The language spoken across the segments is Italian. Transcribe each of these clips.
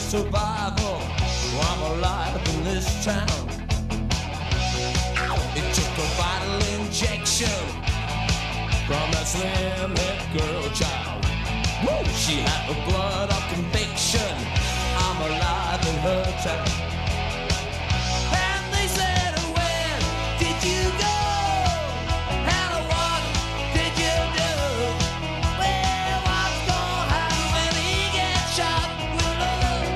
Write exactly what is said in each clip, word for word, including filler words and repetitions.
survival. I'm alive in this town. It took a vital injection from that slim-haired girl child. Woo! She had the blood of conviction. I'm alive in her town. And they said, when did you go? And what did you do? Well, what's gonna happen when he gets shot with love?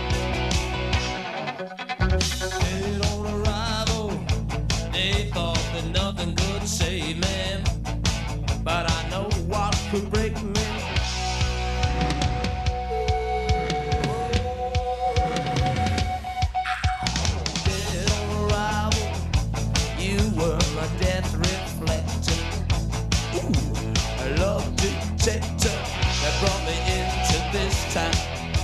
Dead on arrival, they thought that nothing could save me. But I know what could break me. Dead on arrival, you were my death reflector. Ooh, a love detector that brought me into this town.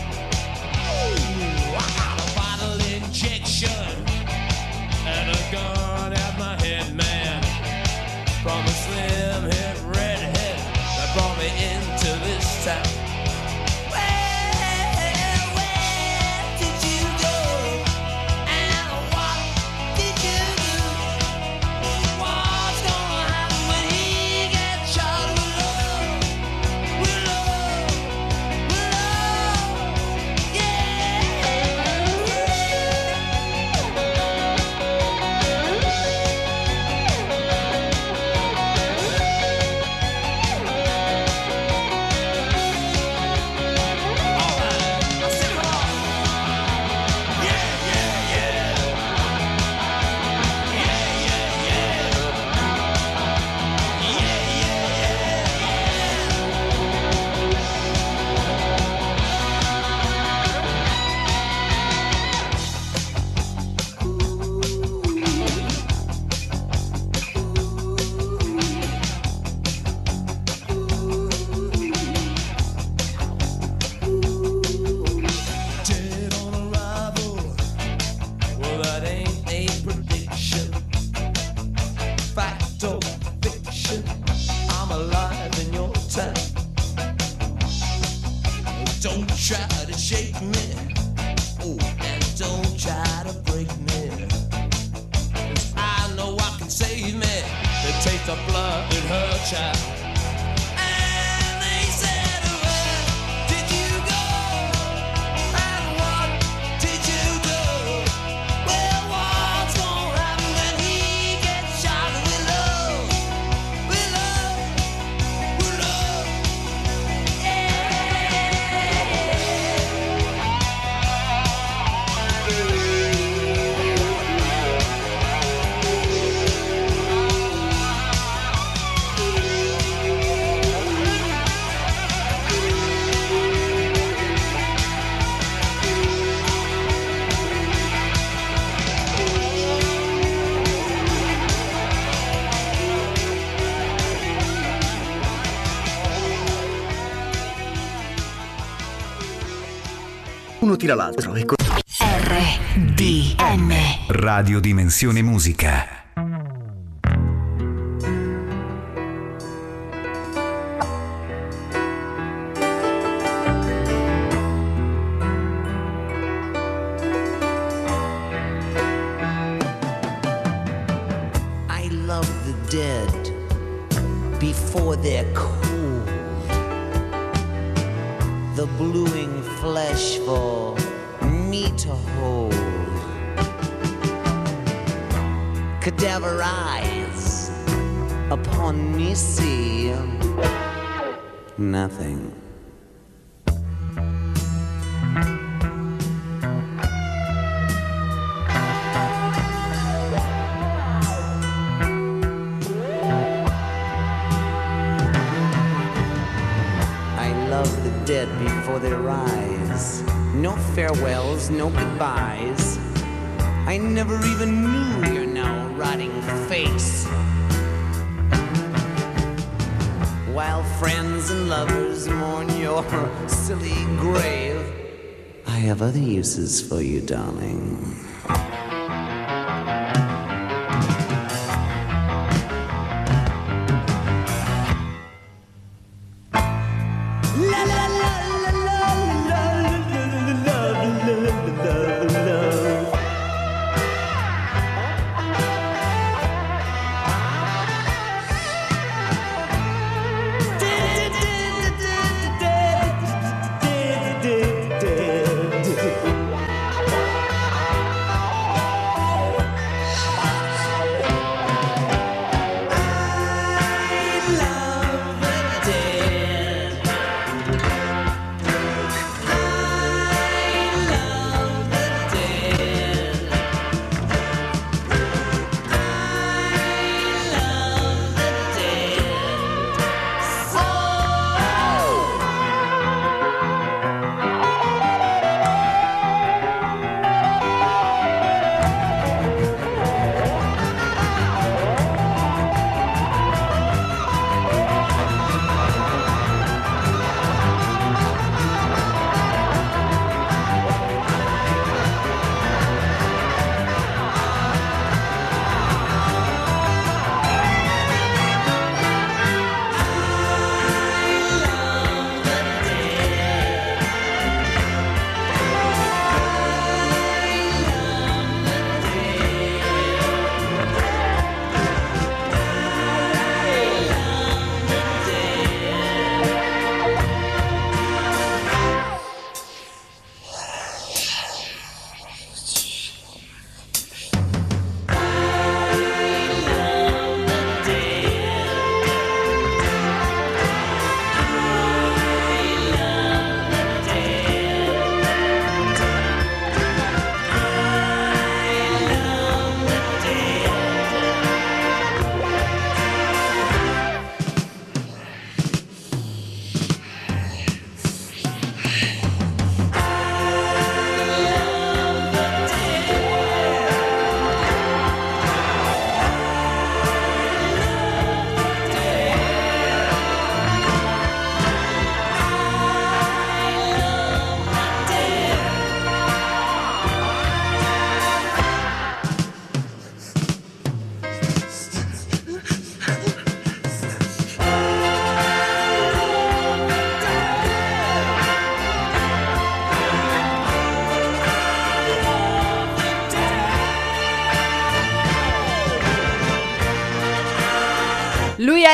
Ooh, I got a vital injection and a gun at my head, man. From a slim-haired redhead that brought me into this town. Where, where did you go? And what did you do? What's gonna happen when he gets shot with love? With love, with love, yeah. Dead on arrival, well that ain't a prediction. Fact or fiction, I'm alive in your town. Don't try to shake me, oh, and don't try to break me. 'Cause I know I can save me. The taste of blood in her child. And they said, where did you go? And what did you do? Well, what's gonna happen when he gets shot with love? With love, with love, Uno tira l'altro e R D M Radio Dimensione Musica. I love the dead before they're cold. The bluing flesh for me to hold. Cadaver eyes upon me see nothing. Dead before they rise. No farewells, no goodbyes. I never even knew your now rotting face. While friends and lovers mourn your silly grave, I have other uses for you, darling. La la la la la la la la la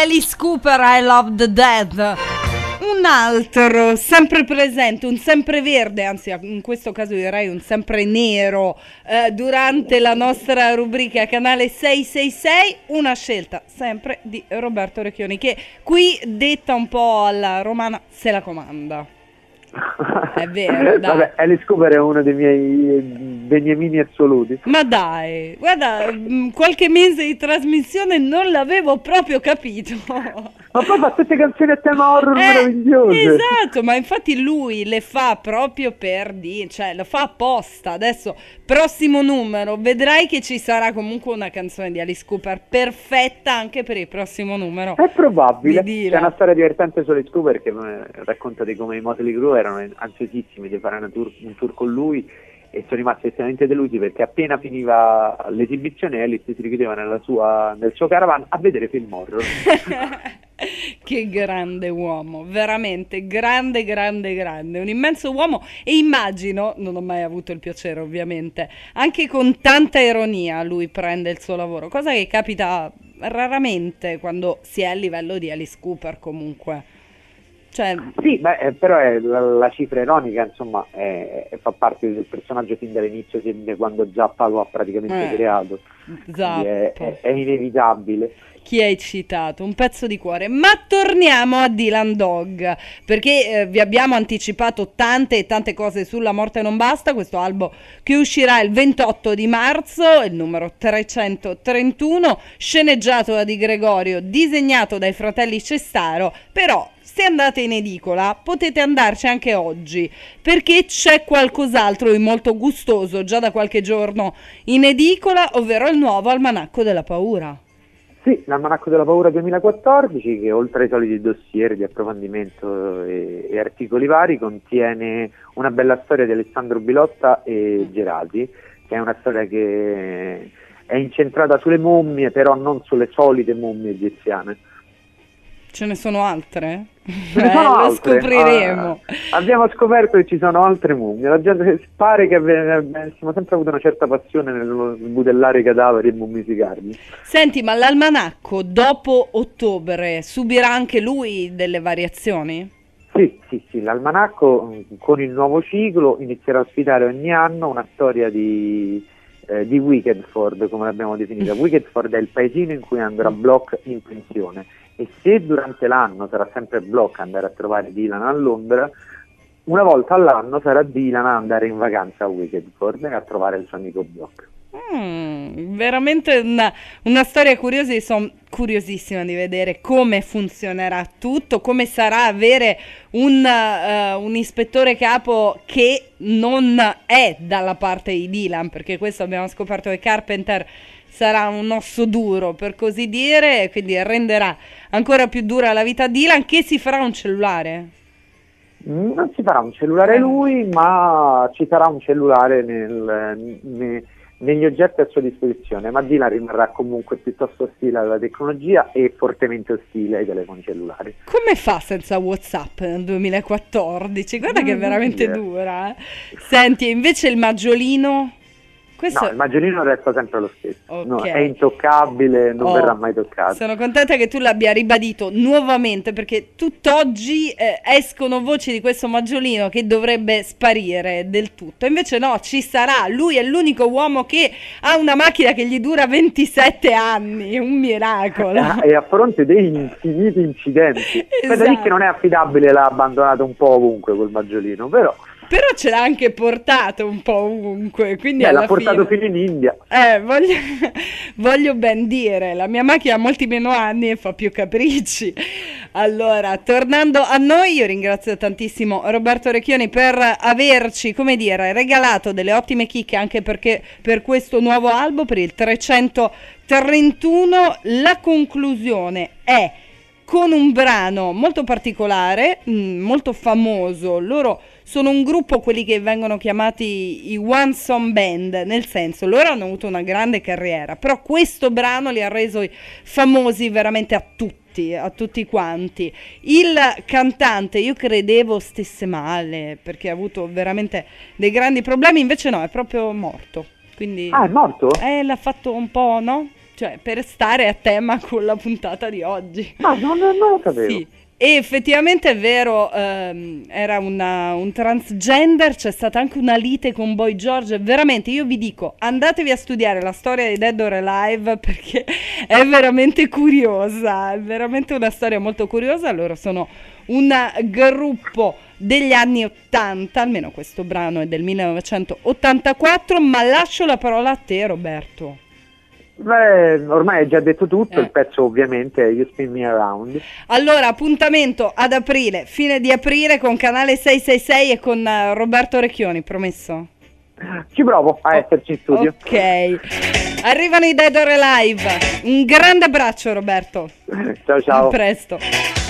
Alice Cooper, I Love the Dead. Un altro sempre presente, un sempreverde, anzi in questo caso direi un sempre nero, eh, durante la nostra rubrica Canale sei sei sei, una scelta sempre di Roberto Recchioni, che qui detta un po' alla romana se la comanda. È vero, dai. Vabbè, Alice Cooper è uno dei miei beniamini assoluti. Ma dai, guarda, qualche mese di trasmissione non l'avevo proprio capito. Ma poi fa queste canzoni a tema horror Eh, meravigliose. esatto, ma infatti lui le fa proprio per di, cioè lo fa apposta. Adesso, prossimo numero, vedrai che ci sarà comunque una canzone di Alice Cooper perfetta anche per il prossimo numero. È probabile. Di Dylan. C'è una storia divertente su Alice Cooper che eh, racconta di come i Motley Crue erano ansiosissimi di fare una tour, un tour con lui, e sono rimasti estremamente delusi perché appena finiva l'esibizione Alice si richiudeva nella sua, nel suo caravan a vedere film horror. Che grande uomo, veramente grande, grande, grande, un immenso uomo, e immagino, non ho mai avuto il piacere ovviamente, anche con tanta ironia lui prende il suo lavoro, cosa che capita raramente quando si è a livello di Alice Cooper comunque. Cioè, Sì, beh, eh, però è la, la cifra ironica, insomma, è, è- fa parte del personaggio fin dall'inizio, sin da quando Zappa lo ha praticamente Eh, creato. Quindi Zappa. è, è- è inevitabile. Chi hai citato? Un pezzo di cuore. Ma torniamo a Dylan Dog, perché eh, vi abbiamo anticipato tante e tante cose sulla morte non basta, questo albo che uscirà il ventotto di marzo, il numero trecentotrentuno, sceneggiato da Di Gregorio, disegnato dai fratelli Cestaro, però se andate in edicola potete andarci anche oggi, perché c'è qualcos'altro di molto gustoso già da qualche giorno in edicola, ovvero il nuovo Almanacco della Paura. Sì, l'Almanacco della Paura duemilaquattordici, che oltre ai soliti dossier di approfondimento e, e articoli vari, contiene una bella storia di Alessandro Bilotta e Gerasi, che è una storia che è incentrata sulle mummie, però non sulle solite mummie egiziane. Ce ne sono altre? Ce ne Eh, sono lo altre. scopriremo. Ah, abbiamo scoperto che ci sono altre mummie. La gente pare che abbiamo abbiamo sempre avuto una certa passione nel sbudellare i cadaveri e mummificarli. Senti, ma l'almanacco dopo ottobre subirà anche lui delle variazioni? Sì, sì, sì, l'almanacco mh, con il nuovo ciclo inizierà a ospitare ogni anno una storia di, eh, di Wickedford, come l'abbiamo definita. Wickedford è il paesino in cui andrà Block in pensione, e se durante l'anno sarà sempre Block andare a trovare Dylan a Londra, una volta all'anno sarà Dylan a andare in vacanza a Wickedford e a trovare il suo amico Block. Mm, veramente una, una storia curiosa, e sono curiosissima di vedere come funzionerà tutto, come sarà avere un, eh, un ispettore capo che non è dalla parte di Dylan, perché questo abbiamo scoperto che Carpenter sarà un osso duro, per così dire, e quindi renderà ancora più dura la vita a Dylan, che si farà un cellulare. Non si farà un cellulare lui, ma ci sarà un cellulare nel, ne- negli oggetti a sua disposizione, ma Dylan rimarrà comunque piuttosto ostile alla tecnologia e fortemente ostile ai telefoni cellulari. Come fa senza WhatsApp nel duemilaquattordici? Guarda che è Mm, veramente yeah. dura. eh. Senti, invece il maggiolino? Questo... No, il maggiolino resta sempre lo stesso. Ok. No, è intoccabile, non Oh, verrà mai toccato. Sono contenta che tu l'abbia ribadito nuovamente, perché tutt'oggi eh, escono voci di questo maggiolino che dovrebbe sparire del tutto. Invece no, ci sarà. Lui è l'unico uomo che ha una macchina che gli dura ventisette anni, un miracolo. E a fronte dei infiniti incidenti. C'è da dire Esatto. che non è affidabile, l'ha abbandonato un po' ovunque quel maggiolino, però Però ce l'ha anche portato un po' ovunque, quindi beh, alla l'ha portato fine... fino in India. Eh, voglio, voglio ben dire, la mia macchina ha molti meno anni e fa più capricci. Allora, tornando a noi, io ringrazio tantissimo Roberto Recchioni per averci, come dire, regalato delle ottime chicche, anche perché per questo nuovo albo, per il trecentotrentuno, la conclusione è con un brano molto particolare, mh, molto famoso. Loro sono un gruppo, quelli che vengono chiamati i One Song Band, nel senso, loro hanno avuto una grande carriera, però questo brano li ha resi famosi veramente a tutti, a tutti quanti. Il cantante, io credevo stesse male, perché ha avuto veramente dei grandi problemi, invece no, è proprio morto. Quindi Ah, è morto? eh, l'ha fatto un po', no? cioè per stare a tema con la puntata di oggi. Ah, non, non lo sapevo. Sì. E effettivamente è vero, ehm, era una, un transgender, c'è stata anche una lite con Boy George, veramente io vi dico andatevi a studiare la storia di Dead or Alive perché è veramente curiosa, è veramente una storia molto curiosa. Loro sono un gruppo degli anni ottanta, almeno questo brano è del millenovecentottantaquattro, ma lascio la parola a te, Roberto. Beh, ormai hai già detto tutto, Eh. il pezzo ovviamente è You Spin Me Around. Allora, appuntamento ad aprile, fine di aprile con Canale sei sei sei e con uh, Roberto Recchioni, promesso? Ci provo a esserci in studio. Ok. Arrivano i Dead or Alive. Un grande abbraccio, Roberto. Ciao ciao. A presto.